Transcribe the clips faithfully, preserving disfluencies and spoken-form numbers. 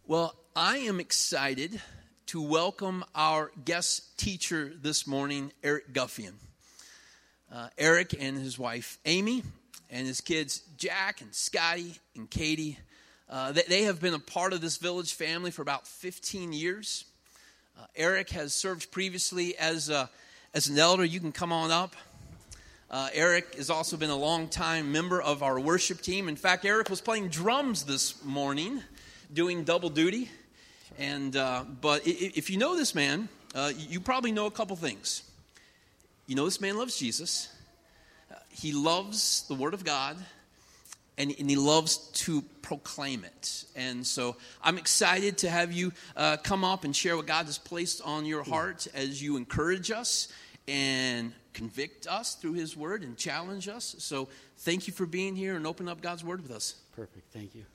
Well, I am excited to welcome our guest teacher this morning, Eric Guffian. Uh, Eric and his wife, Amy, and his kids, Jack and Scotty and Katie, uh, they, they have been a part of this Village family for about fifteen years. Uh, Eric has served previously as, a, as an elder. You can come on up. Uh, Eric has also been a longtime member of our worship team. In fact, Eric was playing drums this morning, doing double duty. And uh, but if you know this man, uh, you probably know a couple things. You know this man loves Jesus. Uh, he loves the Word of God, and, and he loves to proclaim it. And so I'm excited to have you uh, come up and share what God has placed on your heart as you encourage us and convict us through His Word and challenge us. So thank you for being here and open up God's Word with us. Perfect. Thank you.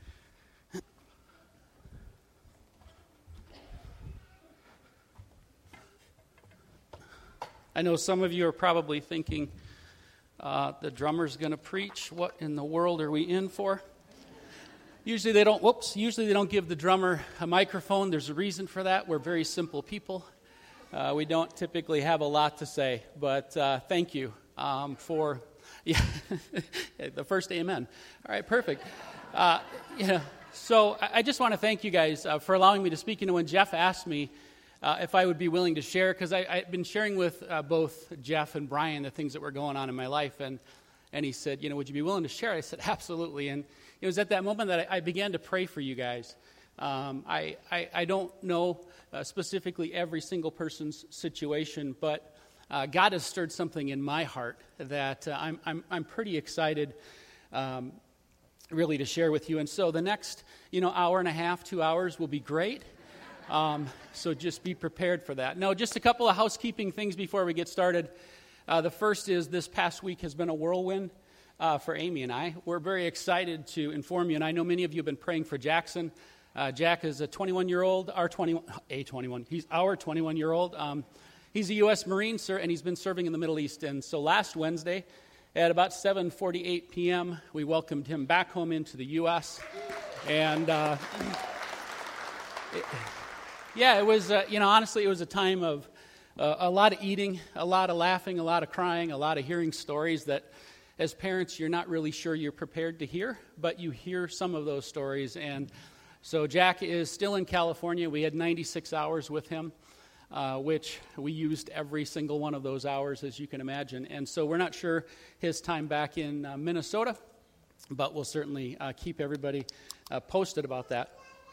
I know some of you are probably thinking, uh, the drummer's going to preach. What in the world are we in for? Usually they don't, whoops, usually they don't give the drummer a microphone. There's a reason for that. We're very simple people. Uh, we don't typically have a lot to say, but uh, thank you um, for, yeah, the first amen. All right, perfect. Uh, you know, so I just want to thank you guys uh, for allowing me to speak. You know, when Jeff asked me Uh, if I would be willing to share, because I've been sharing with uh, both Jeff and Brian the things that were going on in my life, and and he said, you know, would you be willing to share? I said, absolutely, and it was at that moment that I, I began to pray for you guys. Um, I, I, I don't know uh, specifically every single person's situation, but uh, God has stirred something in my heart that uh, I'm, I'm, I'm pretty excited um, really to share with you, and so the next, you know, hour and a half, two hours will be great. Um, so just be prepared for that. No, just a couple of housekeeping things before we get started. Uh, the first is this past week has been a whirlwind uh, for Amy and I. We're very excited to inform you, and I know many of you have been praying for Jackson. Uh, Jack is a twenty-one-year-old, our twenty-one, a twenty-one, he's our twenty-one-year-old. Um, he's a U S Marine, sir, and he's been serving in the Middle East. And so last Wednesday at about seven forty-eight p.m., we welcomed him back home into the U S And uh, it, Yeah, it was, uh, you know, honestly, it was a time of uh, a lot of eating, a lot of laughing, a lot of crying, a lot of hearing stories that as parents you're not really sure you're prepared to hear, but you hear some of those stories. And so Jack is still in California. We had ninety-six hours with him, uh, which we used every single one of those hours, as you can imagine. And so we're not sure his time back in uh, Minnesota, but we'll certainly uh, keep everybody uh, posted about that.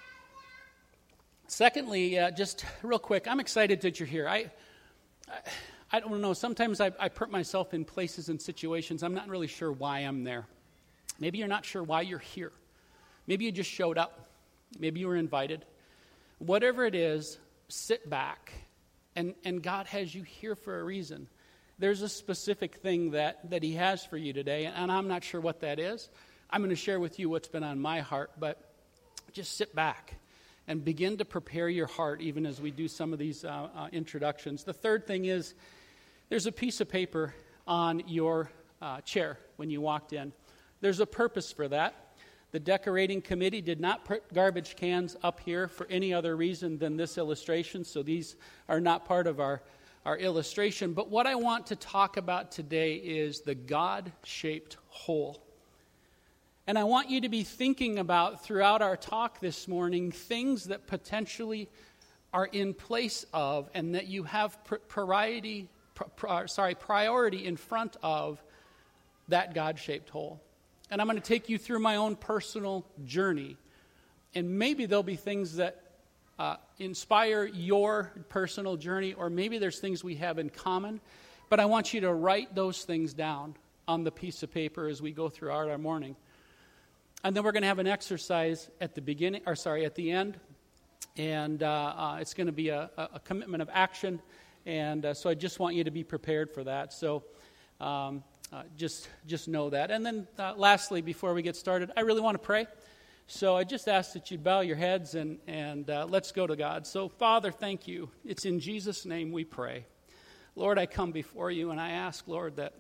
Secondly, uh, just real quick, I'm excited that you're here. I I, I don't know, sometimes I, I put myself in places and situations, I'm not really sure why I'm there. Maybe you're not sure why you're here. Maybe you just showed up. Maybe you were invited. Whatever it is, sit back, and, and God has you here for a reason. There's a specific thing that, that He has for you today, and I'm not sure what that is. I'm going to share with you what's been on my heart, but just sit back and begin to prepare your heart even as we do some of these uh, uh, introductions. The third thing is there's a piece of paper on your uh, chair when you walked in. There's a purpose for that. The decorating committee did not put garbage cans up here for any other reason than this illustration, so these are not part of our, our illustration. But what I want to talk about today is the God-shaped hole. And I want you to be thinking about, throughout our talk this morning, things that potentially are in place of and that you have priority, pr- sorry, priority in front of that God-shaped hole. And I'm going to take you through my own personal journey. And maybe there'll be things that uh, inspire your personal journey, or maybe there's things we have in common. But I want you to write those things down on the piece of paper as we go throughout our morning. And then we're going to have an exercise at the beginning, or sorry, at the end, and uh, uh, it's going to be a, a commitment of action, and uh, so I just want you to be prepared for that. So um, uh, just just know that. And then uh, lastly, before we get started, I really want to pray. So I just ask that you bow your heads and, and uh, let's go to God. So Father, thank you. It's in Jesus' name we pray. Lord, I come before you and I ask, Lord, that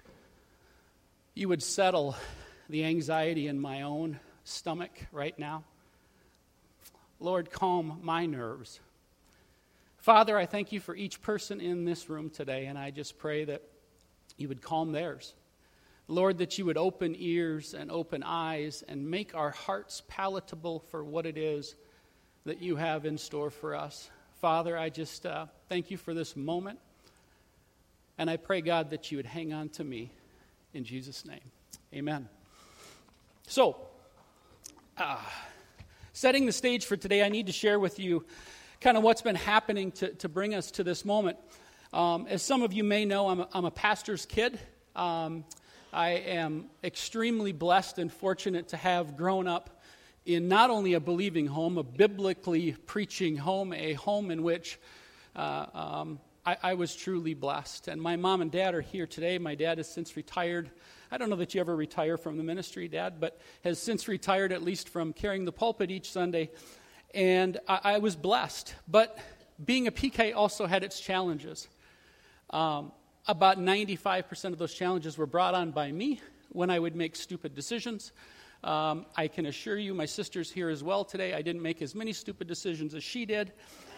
you would settle the anxiety in my own stomach right now. Lord, calm my nerves. Father, I thank you for each person in this room today, and I just pray that you would calm theirs. Lord, that you would open ears and open eyes and make our hearts palatable for what it is that you have in store for us. Father, I just uh, thank you for this moment, and I pray, God, that you would hang on to me in Jesus' name. Amen. So, uh, setting the stage for today, I need to share with you kind of what's been happening to, to bring us to this moment. Um, as some of you may know, I'm a, I'm a pastor's kid. Um, I am extremely blessed and fortunate to have grown up in not only a believing home, a biblically preaching home, a home in which uh, um, I, I was truly blessed. And my mom and dad are here today. My dad has since retired. I don't know that you ever retire from the ministry, Dad, but has since retired at least from carrying the pulpit each Sunday. And I, I was blessed. But being a P K also had its challenges. Um, about ninety-five percent of those challenges were brought on by me when I would make stupid decisions. Um, I can assure you, my sister's here as well today. I didn't make as many stupid decisions as she did.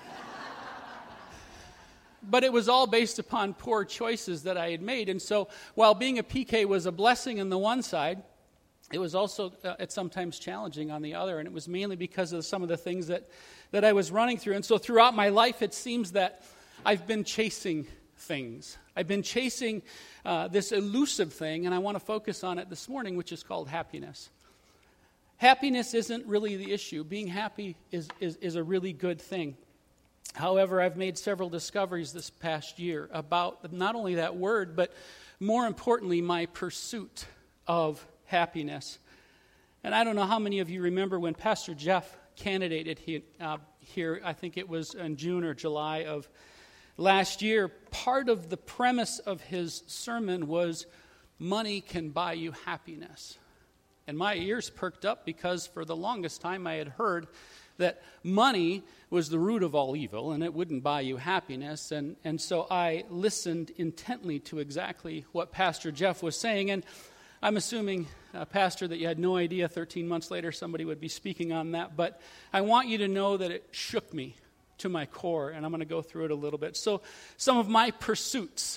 But it was all based upon poor choices that I had made. And so while being a P K was a blessing on the one side, it was also uh, at sometimes challenging on the other. And it was mainly because of some of the things that, that I was running through. And so throughout my life, it seems that I've been chasing things. I've been chasing uh, this elusive thing, and I want to focus on it this morning, which is called happiness. Happiness isn't really the issue. Being happy is, is, is a really good thing. However, I've made several discoveries this past year about not only that word, but more importantly, my pursuit of happiness. And I don't know how many of you remember when Pastor Jeff candidated he, uh, here, I think it was in June or July of last year. Part of the premise of his sermon was, money can buy you happiness. And my ears perked up because for the longest time I had heard that money was the root of all evil and it wouldn't buy you happiness. And, and so I listened intently to exactly what Pastor Jeff was saying. And I'm assuming, uh, Pastor, that you had no idea thirteen months later somebody would be speaking on that. But I want you to know that it shook me to my core, and I'm going to go through it a little bit. So some of my pursuits: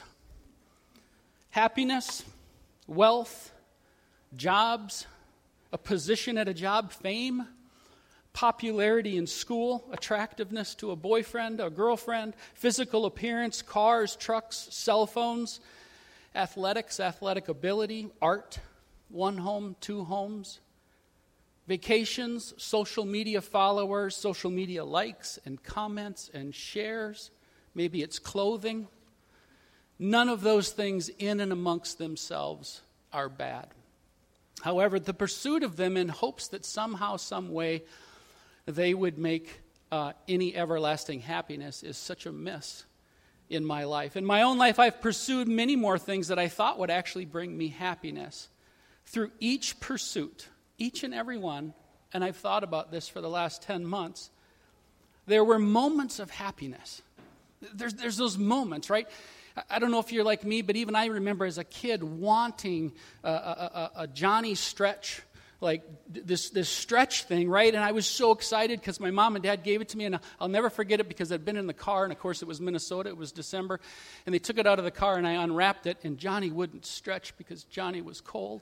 happiness, wealth, jobs, a position at a job, fame, popularity in school, attractiveness to a boyfriend, a girlfriend, physical appearance, cars, trucks, cell phones, athletics, athletic ability, art, one home, two homes, vacations, social media followers, social media likes and comments and shares. Maybe it's clothing. None of those things in and amongst themselves are bad. However, the pursuit of them in hopes that somehow, some way, they would make uh, any everlasting happiness is such a miss in my life. In my own life, I've pursued many more things that I thought would actually bring me happiness. Through each pursuit, each and every one, and I've thought about this for the last ten months, there were moments of happiness. There's, there's those moments, right? I don't know if you're like me, but even I remember as a kid wanting a, a, a, a Johnny Stretch, like this this stretch thing, right? And I was so excited because my mom and dad gave it to me, and I'll never forget it because I'd been in the car, and of course it was Minnesota, it was December, and they took it out of the car, and I unwrapped it, and Johnny wouldn't stretch because Johnny was cold.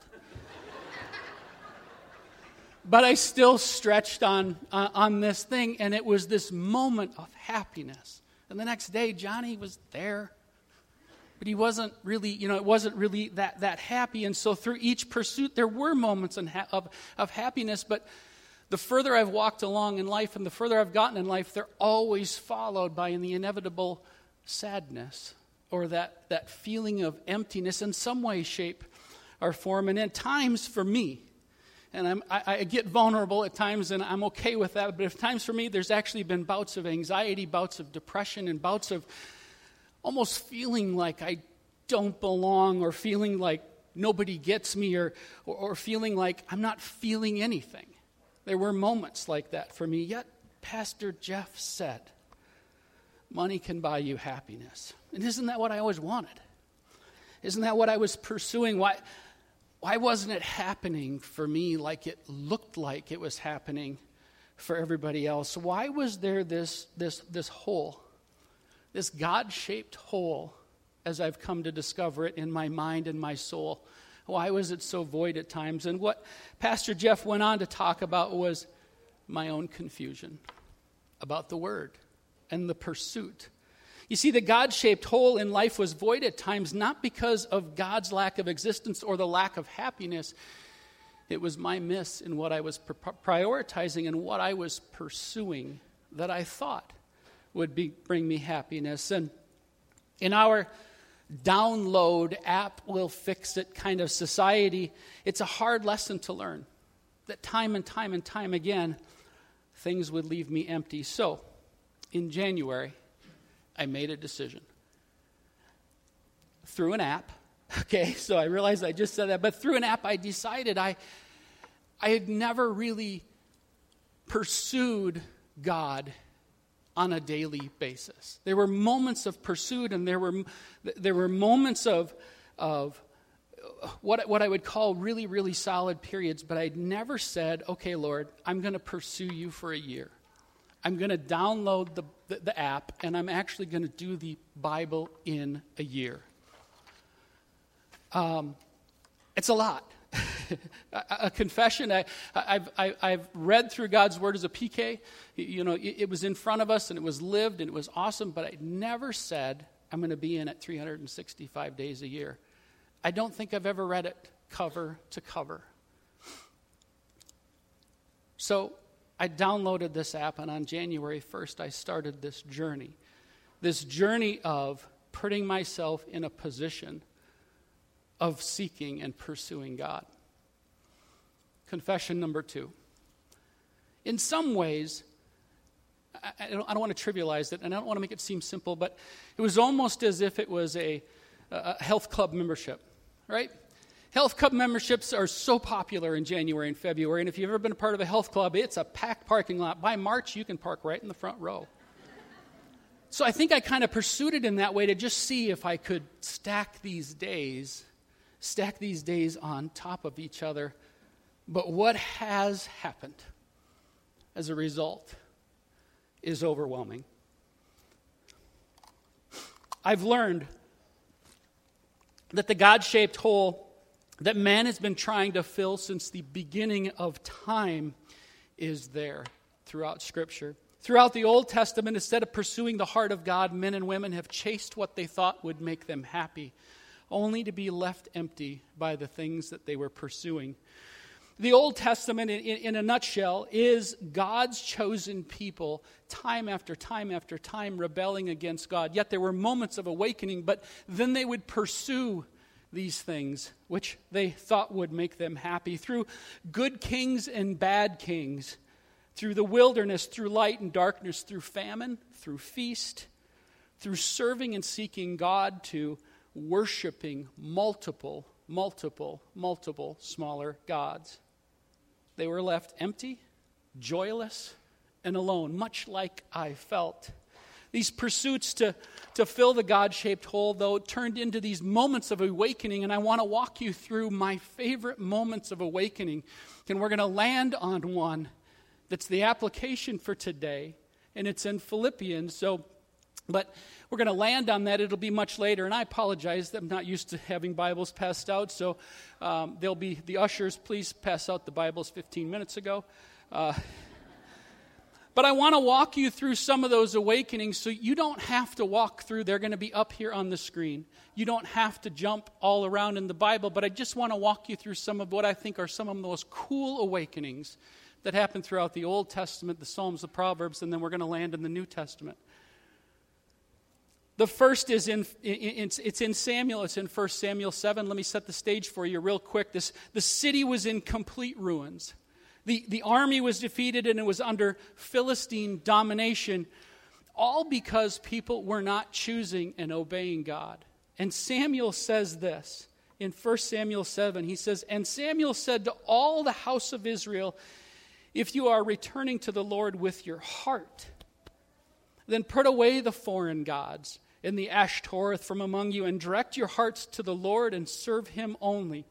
But I still stretched on uh, on this thing, and it was this moment of happiness. And the next day, Johnny was there, but he wasn't really, you know, it wasn't really that that happy. And so through each pursuit, there were moments in ha- of, of happiness. But the further I've walked along in life and the further I've gotten in life, they're always followed by the inevitable sadness or that, that feeling of emptiness in some way, shape, or form. And at times for me, and I'm, I, I get vulnerable at times, and I'm okay with that, but at times for me, there's actually been bouts of anxiety, bouts of depression, and bouts of almost feeling like I don't belong, or feeling like nobody gets me, or, or or feeling like I'm not feeling anything. There were moments like that for me. Yet Pastor Jeff said, money can buy you happiness. And isn't that what I always wanted? Isn't that what I was pursuing? Why, why wasn't it happening for me like it looked like it was happening for everybody else. Why was there this this this hole, this God-shaped hole, as I've come to discover it in my mind and my soul? Why was it so void at times? And what Pastor Jeff went on to talk about was my own confusion about the Word and the pursuit. You see, the God-shaped hole in life was void at times, not because of God's lack of existence or the lack of happiness. It was my miss in what I was prioritizing and what I was pursuing that I thought would be, bring me happiness. And in our download, app will fix it kind of society, it's a hard lesson to learn. That time and time and time again, things would leave me empty. So, in January, I made a decision. Through an app, okay, so I realized I just said that, but through an app I decided I, I had never really pursued God on a daily basis. There were moments of pursuit, and there were there were moments of of what what I would call really, really solid periods, but I'd never said, okay, Lord, I'm going to pursue you for a year. I'm going to download the, the, the app, and I'm actually going to do the Bible in a year. Um, it's a lot. a, a confession. I, I've, I, I've read through God's Word as a P K. You know, it, it was in front of us, and it was lived, and it was awesome, but I never said, I'm going to be in it three hundred sixty-five days a year. I don't think I've ever read it cover to cover. So I downloaded this app, and on January first, I started this journey. This journey of putting myself in a position of seeking and pursuing God. Confession number two. In some ways, I, I, don't, I don't want to trivialize it, and I don't want to make it seem simple, but it was almost as if it was a, a health club membership, right? Health club memberships are so popular in January and February, and if you've ever been a part of a health club, it's a packed parking lot. By March, you can park right in the front row. So I think I kind of pursued it in that way to just see if I could stack these days, stack these days on top of each other. But what has happened as a result is overwhelming. I've learned that the God-shaped hole that man has been trying to fill since the beginning of time is there throughout Scripture. Throughout the Old Testament, instead of pursuing the heart of God, men and women have chased what they thought would make them happy, only to be left empty by the things that they were pursuing. The Old Testament, in, in a nutshell, is God's chosen people, time after time after time, rebelling against God. Yet there were moments of awakening, but then they would pursue these things, which they thought would make them happy, through good kings and bad kings, through the wilderness, through light and darkness, through famine, through feast, through serving and seeking God, to worshiping multiple, multiple, multiple smaller gods. They were left empty, joyless, and alone, much like I felt. These pursuits to, to fill the God-shaped hole, though, turned into these moments of awakening, and I want to walk you through my favorite moments of awakening. And we're going to land on one that's the application for today, and it's in Philippians. So, but we're going to land on that. It'll be much later, and I apologize. I'm not used to having Bibles passed out, so um, there'll be the ushers. Please pass out the Bibles fifteen minutes ago. Uh, but I want to walk you through some of those awakenings so you don't have to walk through. They're going to be up here on the screen. You don't have to jump all around in the Bible, but I just want to walk you through some of what I think are some of the most cool awakenings that happened throughout the Old Testament, the Psalms, the Proverbs, and then we're going to land in the New Testament. The first is in, in, it's in Samuel. It's in First Samuel seven. Let me set the stage for you real quick. This, the city was in complete ruins. The, the army was defeated, and it was under Philistine domination, all because people were not choosing and obeying God. And Samuel says this in First Samuel seven. He says, "And Samuel said to all the house of Israel, if you are returning to the Lord with your heart, then put away the foreign gods and the Ashtoreth from among you, and direct your hearts to the Lord and serve him only.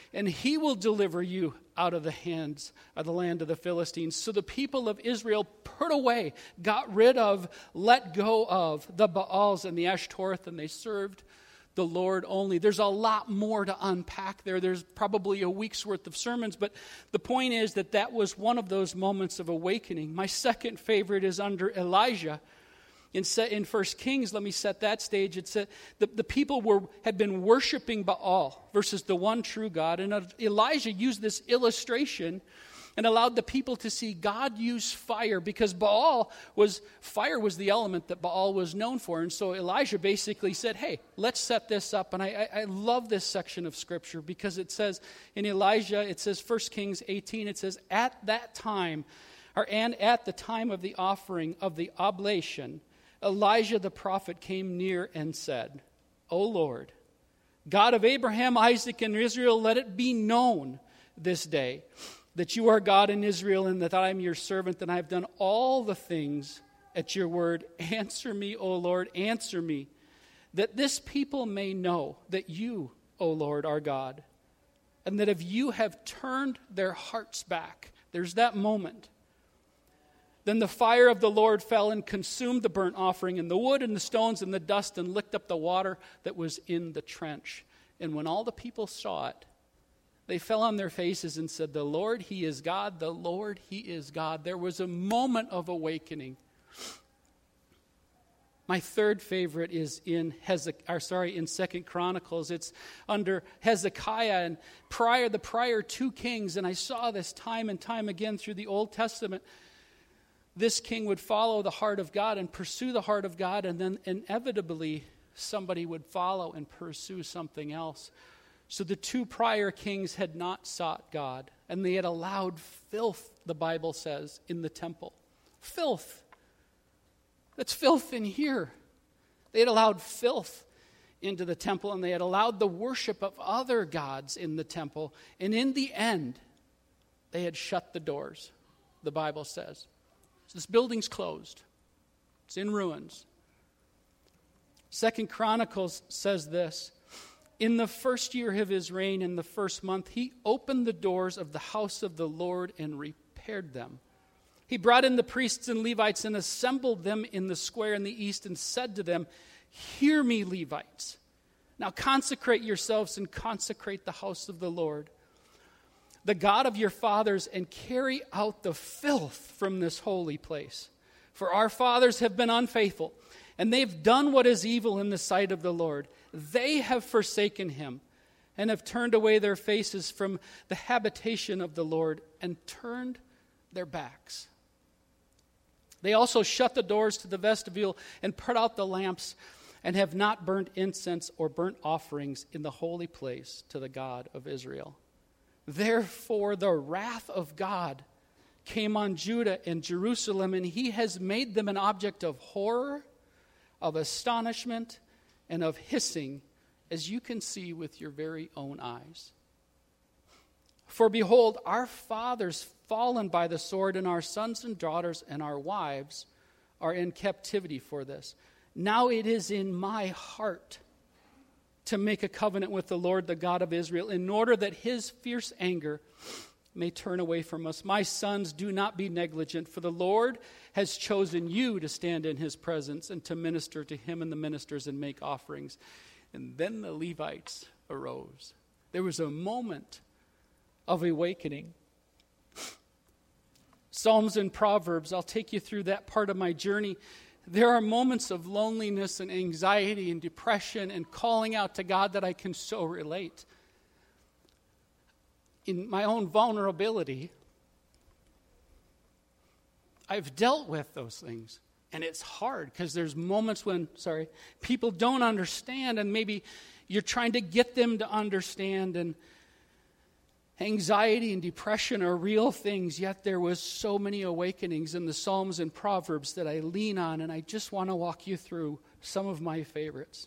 and he will deliver you out of the hands of the land of the Philistines. So the people of Israel put away, got rid of, let go of the Baals and the Ashtoreth, and they served the Lord only. There's a lot more to unpack there. There's probably a week's worth of sermons, but the point is that that was one of those moments of awakening. My second favorite is under Elijah. In in First Kings, let me set that stage. It said the, the people were had been worshiping Baal versus the one true God. And Elijah used this illustration and allowed the people to see God use fire, because Baal was, fire was the element that Baal was known for. And so Elijah basically said, hey, let's set this up. And I, I, I love this section of Scripture, because it says in Elijah, it says First Kings eighteen, it says, at that time, or and at the time of the offering of the oblation, Elijah the prophet came near and said, O Lord, God of Abraham, Isaac, and Israel, let it be known this day that you are God in Israel, and that I am your servant, and I have done all the things at your word. Answer me, O Lord, answer me, that this people may know that you, O Lord, are God, and that if you have turned their hearts back, there's that moment. Then the fire of the Lord fell and consumed the burnt offering and the wood and the stones and the dust, and licked up the water that was in the trench. And when all the people saw it, they fell on their faces and said, the Lord, he is God. The Lord, he is God. There was a moment of awakening. My third favorite is in Hezekiah, or sorry, in Second Chronicles. It's under Hezekiah and prior the prior two kings, and I saw this time and time again through the Old Testament. This king would follow the heart of God and pursue the heart of God, and then inevitably somebody would follow and pursue something else. So the two prior kings had not sought God, and they had allowed filth, the Bible says, in the temple. Filth. That's filth in here. They had allowed filth into the temple, and they had allowed the worship of other gods in the temple. And in the end, they had shut the doors, the Bible says. So this building's closed. It's in ruins. Second Chronicles says this. In the first year of his reign, in the first month, he opened the doors of the house of the Lord and repaired them. He brought in the priests and Levites and assembled them in the square in the east and said to them, hear me, Levites. Now consecrate yourselves and consecrate the house of the Lord, the God of your fathers, and carry out the filth from this holy place. For our fathers have been unfaithful, and they've done what is evil in the sight of the Lord. They have forsaken him and have turned away their faces from the habitation of the Lord and turned their backs. They also shut the doors to the vestibule and put out the lamps, and have not burnt incense or burnt offerings in the holy place to the God of Israel. Therefore, the wrath of God came on Judah and Jerusalem, and he has made them an object of horror, of astonishment, and of hissing, as you can see with your very own eyes. For behold, our fathers fallen by the sword, and our sons and daughters and our wives are in captivity for this. Now it is in my heart to make a covenant with the Lord, the God of Israel, in order that his fierce anger may turn away from us. My sons, do not be negligent, for the Lord has chosen you to stand in his presence and to minister to him and the ministers and make offerings. And then the Levites arose. There was a moment of awakening. Psalms and Proverbs, I'll take you through that part of my journey. There are moments of loneliness and anxiety and depression and calling out to God that I can so relate. In my own vulnerability, I've dealt with those things. And it's hard because there's moments when, sorry, people don't understand, and maybe you're trying to get them to understand, and anxiety and depression are real things, yet there was so many awakenings in the Psalms and Proverbs that I lean on, and I just want to walk you through some of my favorites.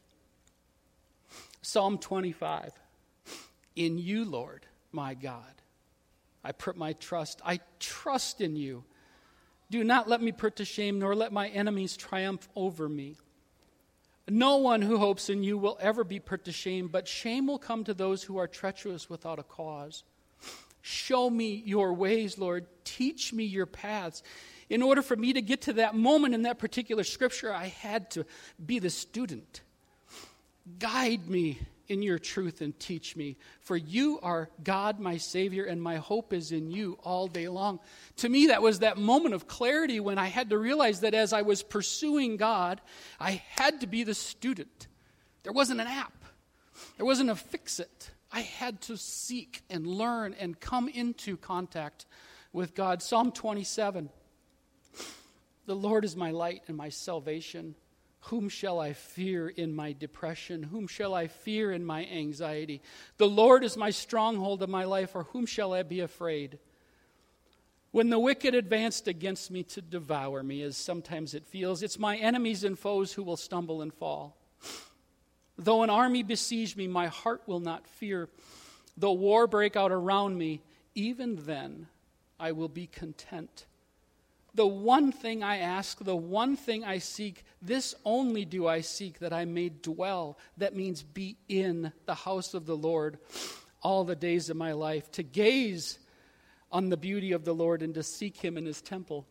Psalm twenty-five. In you, Lord, my God, I put my trust. I trust in you. Do not let me put to shame, nor let my enemies triumph over me. No one who hopes in you will ever be put to shame, but shame will come to those who are treacherous without a cause. Show me your ways, Lord. Teach me your paths. In order for me to get to that moment in that particular scripture, I had to be the student. Guide me in your truth and teach me, for you are God, my Savior, and my hope is in you all day long. To me, that was that moment of clarity when I had to realize that as I was pursuing God, I had to be the student. There wasn't an app. There wasn't a fix-it. I had to seek and learn and come into contact with God. Psalm twenty-seven. The Lord is my light and my salvation. Whom shall I fear in my depression? Whom shall I fear in my anxiety? The Lord is my stronghold of my life, or whom shall I be afraid? When the wicked advanced against me to devour me, as sometimes it feels, it's my enemies and foes who will stumble and fall. Though an army besiege me, my heart will not fear. Though war break out around me, even then I will be content. The one thing I ask, the one thing I seek, this only do I seek, that I may dwell, that means be in the house of the Lord all the days of my life, to gaze on the beauty of the Lord and to seek him in his temple.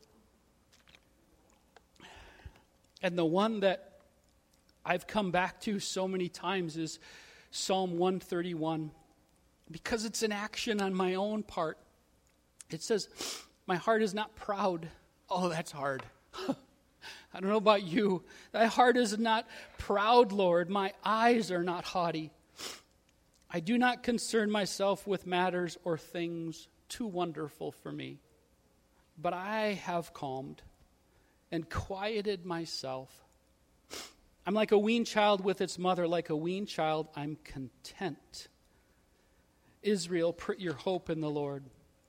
And the one that I've come back to so many times is Psalm one thirty-one, because it's an action on my own part. It says, my heart is not proud. Oh, that's hard. I don't know about you. Thy heart is not proud, Lord. My eyes are not haughty. I do not concern myself with matters or things too wonderful for me. But I have calmed and quieted myself. I'm like a weaned child with its mother. Like a weaned child, I'm content. Israel, put your hope in the Lord.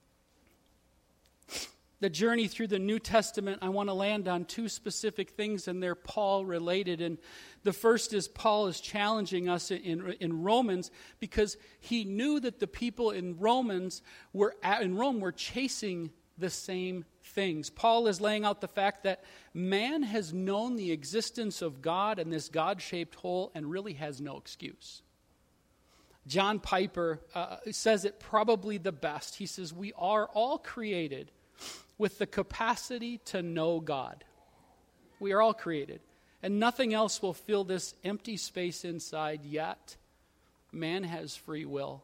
The journey through the New Testament, I want to land on two specific things, and they're Paul related. And the first is Paul is challenging us in, in Romans, because he knew that the people in Romans were in Rome were chasing the same things. Paul is laying out the fact that man has known the existence of God and this God-shaped hole and really has no excuse. John Piper uh, says it probably the best. He says, we are all created with the capacity to know God. We are all created. And nothing else will fill this empty space inside, yet man has free will.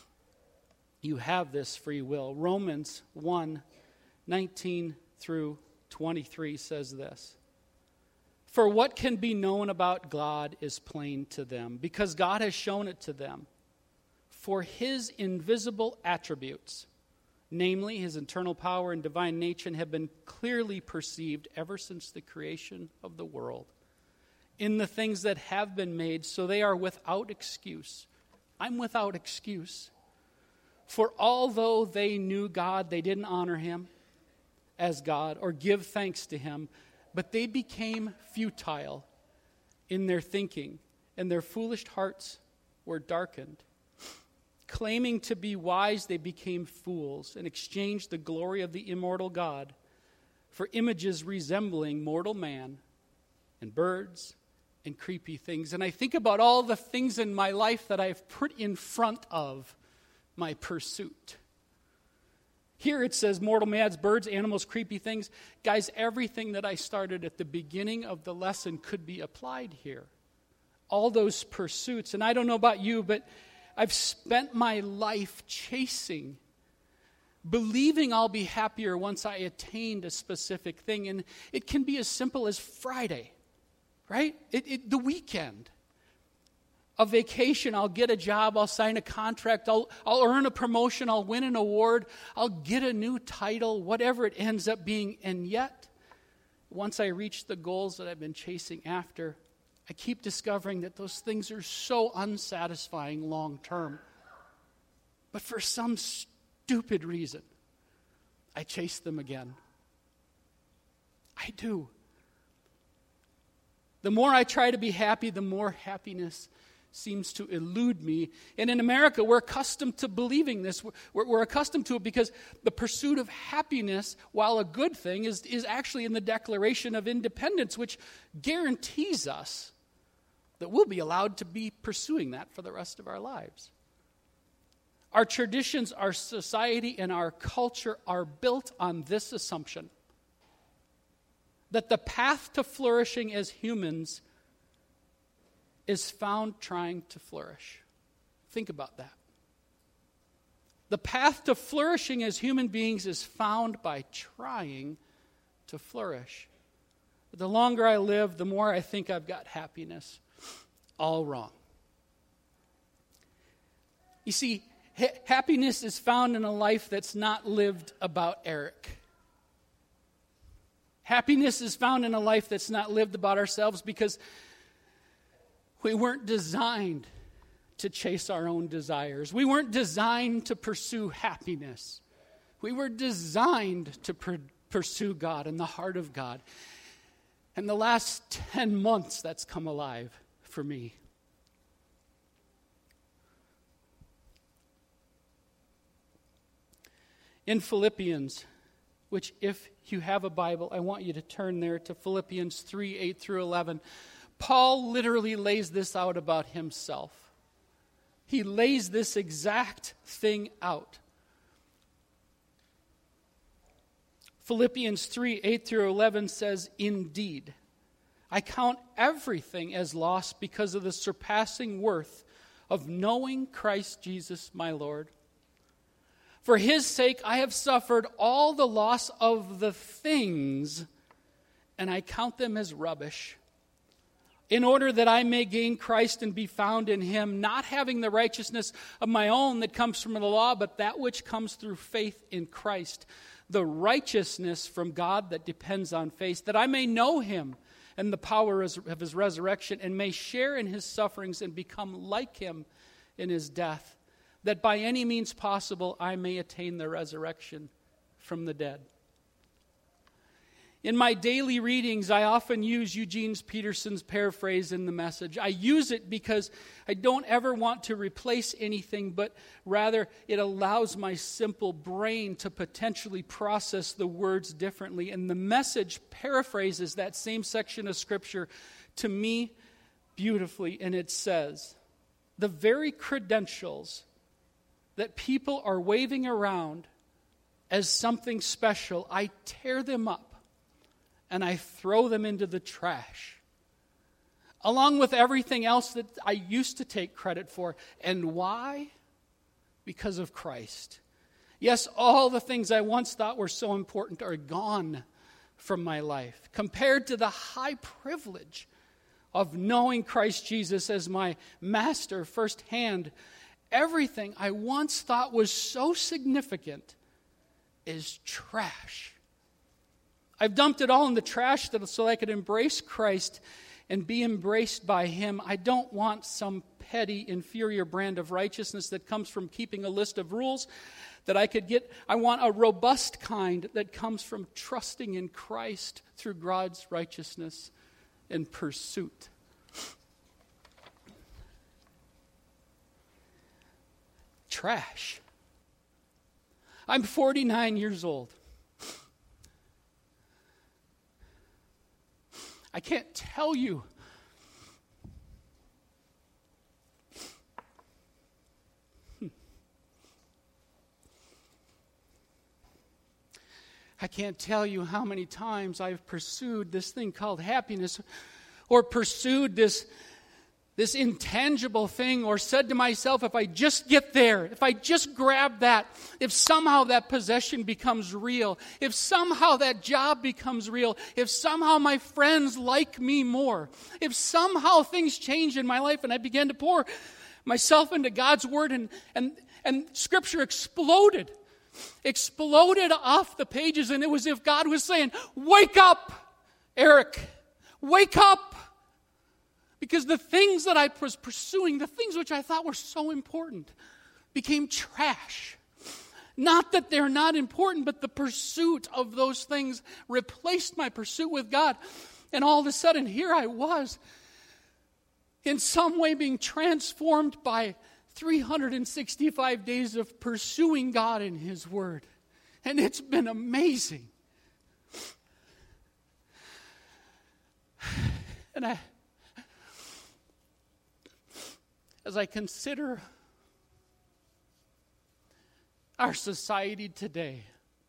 You have this free will. Romans one, nineteen through twenty-three says this. For what can be known about God is plain to them, because God has shown it to them. For his invisible attributes, namely his internal power and divine nature, have been clearly perceived ever since the creation of the world in the things that have been made, so they are without excuse. I'm without excuse. For although they knew God, they didn't honor him as God or give thanks to him, but they became futile in their thinking, and their foolish hearts were darkened. Claiming to be wise, they became fools and exchanged the glory of the immortal God for images resembling mortal man and birds and creepy things. And I think about all the things in my life that I've put in front of my pursuit. Here it says mortal mads, birds, animals, creepy things. Guys, everything that I started at the beginning of the lesson could be applied here. All those pursuits. And I don't know about you, but I've spent my life chasing, believing I'll be happier once I attained a specific thing. And it can be as simple as Friday, right? It, it, the weekend. A vacation, I'll get a job, I'll sign a contract, I'll, I'll earn a promotion, I'll win an award, I'll get a new title, whatever it ends up being. And yet, once I reach the goals that I've been chasing after, I keep discovering that those things are so unsatisfying long term. But for some stupid reason, I chase them again. I do. The more I try to be happy, the more happiness seems to elude me. And in America, we're accustomed to believing this. We're, we're accustomed to it because the pursuit of happiness, while a good thing, is, is actually in the Declaration of Independence, which guarantees us that we'll be allowed to be pursuing that for the rest of our lives. Our traditions, our society, and our culture are built on this assumption that the path to flourishing as humans is found trying to flourish. Think about that. The path to flourishing as human beings is found by trying to flourish. But the longer I live, the more I think I've got happiness all wrong. You see, ha- happiness is found in a life that's not lived about Eric. Happiness is found in a life that's not lived about ourselves because we weren't designed to chase our own desires. We weren't designed to pursue happiness. We were designed to pr- pursue God and the heart of God. And the last ten months, that's come alive for me. In Philippians, which if you have a Bible, I want you to turn there to Philippians three, eight through eleven. Paul literally lays this out about himself. He lays this exact thing out. Philippians three, eight through eleven says, "Indeed, I count everything as loss because of the surpassing worth of knowing Christ Jesus my Lord. For his sake I have suffered all the loss of the things, and I count them as rubbish, in order that I may gain Christ and be found in him, not having the righteousness of my own that comes from the law, but that which comes through faith in Christ, the righteousness from God that depends on faith, that I may know him and the power of his resurrection, and may share in his sufferings and become like him in his death, that by any means possible I may attain the resurrection from the dead." In my daily readings, I often use Eugene Peterson's paraphrase in the Message. I use it because I don't ever want to replace anything, but rather it allows my simple brain to potentially process the words differently. And the Message paraphrases that same section of Scripture to me beautifully, and it says, "The very credentials that people are waving around as something special, I tear them up and I throw them into the trash, along with everything else that I used to take credit for. And why? Because of Christ. Yes, all the things I once thought were so important are gone from my life, compared to the high privilege of knowing Christ Jesus as my master firsthand. Everything I once thought was so significant is trash. I've dumped it all in the trash so I could embrace Christ and be embraced by him. I don't want some petty, inferior brand of righteousness that comes from keeping a list of rules that I could get. I want a robust kind that comes from trusting in Christ through God's righteousness and pursuit." Trash. I'm forty-nine years old. I can't tell you I can't tell you how many times I've pursued this thing called happiness, or pursued this This intangible thing, or said to myself, if I just get there, if I just grab that, if somehow that possession becomes real, if somehow that job becomes real, if somehow my friends like me more, if somehow things change in my life and I began to pour myself into God's Word, and, and, and Scripture exploded, exploded off the pages, and it was as if God was saying, "Wake up, Eric, wake up." Because the things that I was pursuing, the things which I thought were so important, became trash. Not that they're not important, but the pursuit of those things replaced my pursuit with God. And all of a sudden, here I was, in some way being transformed by three hundred sixty-five days of pursuing God in His Word. And it's been amazing. And I... as I consider our society today,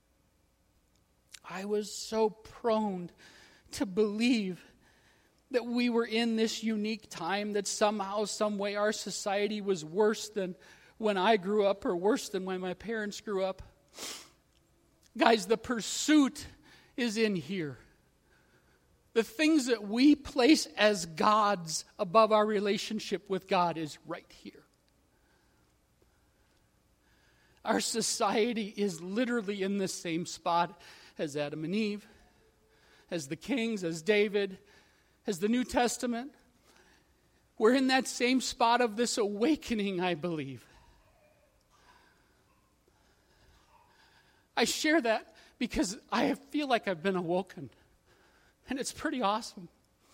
I was so prone to believe that we were in this unique time, that somehow, some way, our society was worse than when I grew up or worse than when my parents grew up. Guys, the pursuit is in here. The things that we place as gods above our relationship with God is right here. Our society is literally in the same spot as Adam and Eve, as the kings, as David, as the New Testament. We're in that same spot of this awakening, I believe. I share that because I feel like I've been awoken. And it's pretty awesome.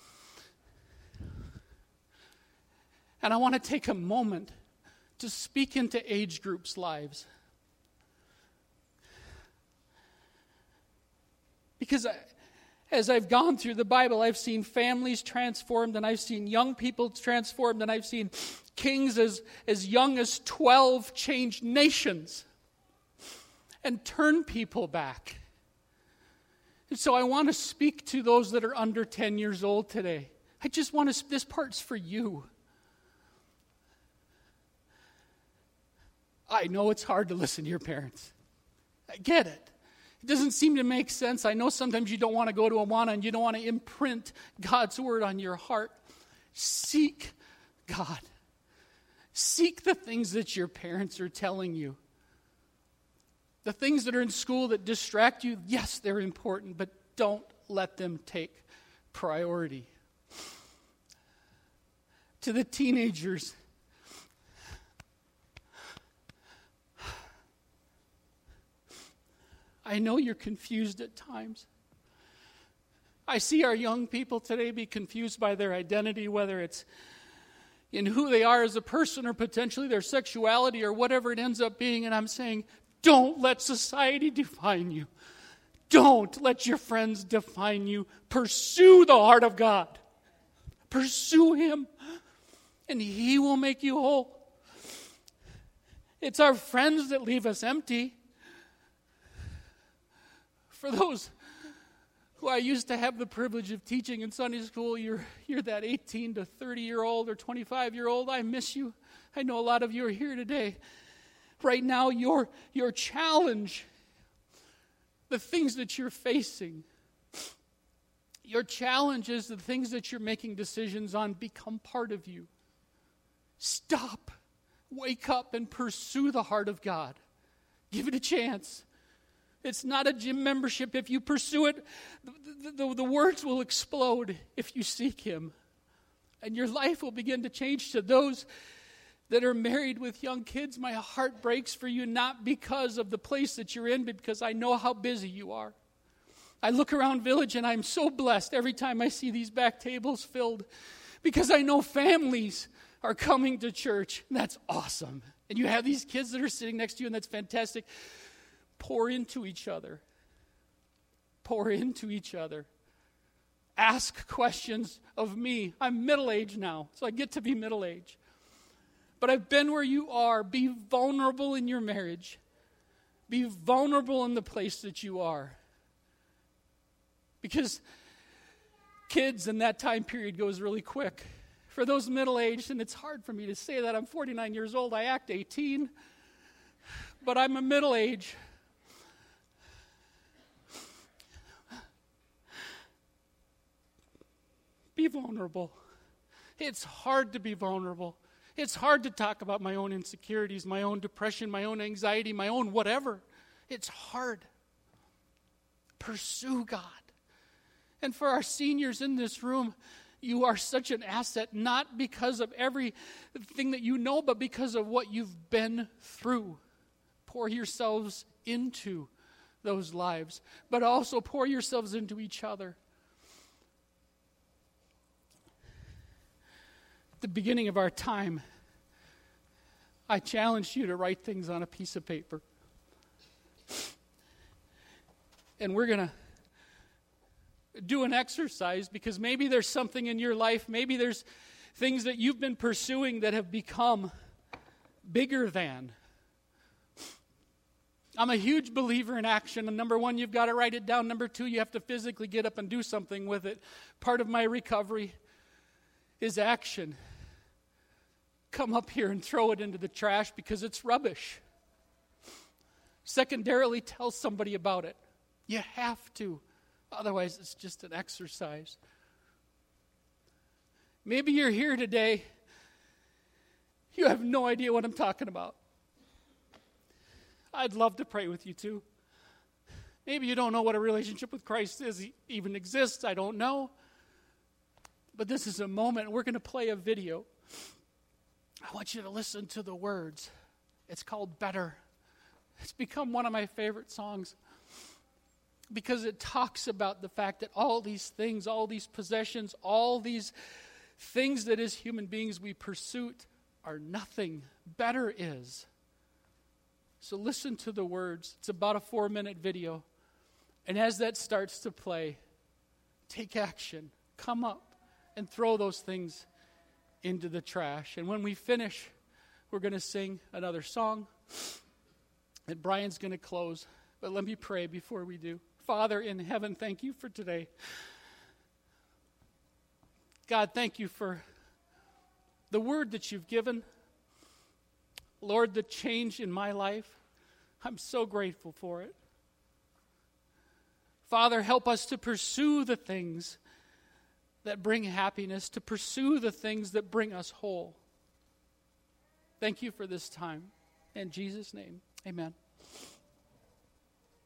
And I want to take a moment to speak into age groups' lives. Because I, as I've gone through the Bible, I've seen families transformed, and I've seen young people transformed, and I've seen kings as, as young as twelve change nations and turn people back. And so I want to speak to those that are under ten years old today. I just want to, this part's for you. I know it's hard to listen to your parents. I get it. It doesn't seem to make sense. I know sometimes you don't want to go to Awana and you don't want to imprint God's word on your heart. Seek God. Seek the things that your parents are telling you. The things that are in school that distract you, yes, they're important, but don't let them take priority. To the teenagers, I know you're confused at times. I see our young people today be confused by their identity, whether it's in who they are as a person or potentially their sexuality or whatever it ends up being. And I'm saying, don't let society define you. Don't let your friends define you. Pursue the heart of God. Pursue Him, and He will make you whole. It's our friends that leave us empty. For those who I used to have the privilege of teaching in Sunday school, you're, you're that eighteen to thirty-year-old or twenty-five-year-old. I miss you. I know a lot of you are here today. Right now, your, your challenge, the things that you're facing, your challenges, the things that you're making decisions on become part of you. Stop, wake up, and pursue the heart of God. Give it a chance. It's not a gym membership. If you pursue it, the, the, the words will explode if you seek Him. And your life will begin to change. To those that are married with young kids, my heart breaks for you, not because of the place that you're in, but because I know how busy you are. I look around Village and I'm so blessed every time I see these back tables filled, because I know families are coming to church. And that's awesome. And you have these kids that are sitting next to you, and that's fantastic. Pour into each other. Pour into each other. Ask questions of me. I'm middle-aged now, so I get to be middle-aged. But I've been where you are. Be vulnerable in your marriage. Be vulnerable in the place that you are. Because kids in that time period goes really quick. For those middle-aged, and it's hard for me to say that, I'm forty-nine years old, I act eighteen, but I'm a middle-aged. Be vulnerable. It's hard to be vulnerable. It's hard to talk about my own insecurities, my own depression, my own anxiety, my own whatever. It's hard. Pursue God. And for our seniors in this room, you are such an asset, not because of everything that you know, but because of what you've been through. Pour yourselves into those lives, but also pour yourselves into each other. The beginning of our time, I challenged you to write things on a piece of paper. And we're going to do an exercise, because maybe there's something in your life, maybe there's things that you've been pursuing that have become bigger than. I'm a huge believer in action. And number one, you've got to write it down. Number two, you have to physically get up and do something with it. Part of my recovery is action. Come up here and throw it into the trash because it's rubbish. Secondarily, tell somebody about it. You have to. Otherwise, it's just an exercise. Maybe you're here today. You have no idea what I'm talking about. I'd love to pray with you too. Maybe you don't know what a relationship with Christ is, even exists. I don't know. But this is a moment. We're going to play a video. I want you to listen to the words. It's called Better. It's become one of my favorite songs because it talks about the fact that all these things, all these possessions, all these things that as human beings we pursue are nothing. Better is. So listen to the words. It's about a four-minute video. And as that starts to play, take action. Come up and throw those things into the trash. And when we finish, we're going to sing another song. And Brian's going to close. But let me pray before we do. Father in heaven, thank you for today. God, thank you for the word that you've given. Lord, the change in my life, I'm so grateful for it. Father, help us to pursue the things that bring happiness, to pursue the things that bring us whole. Thank you for this time. In Jesus' name, amen.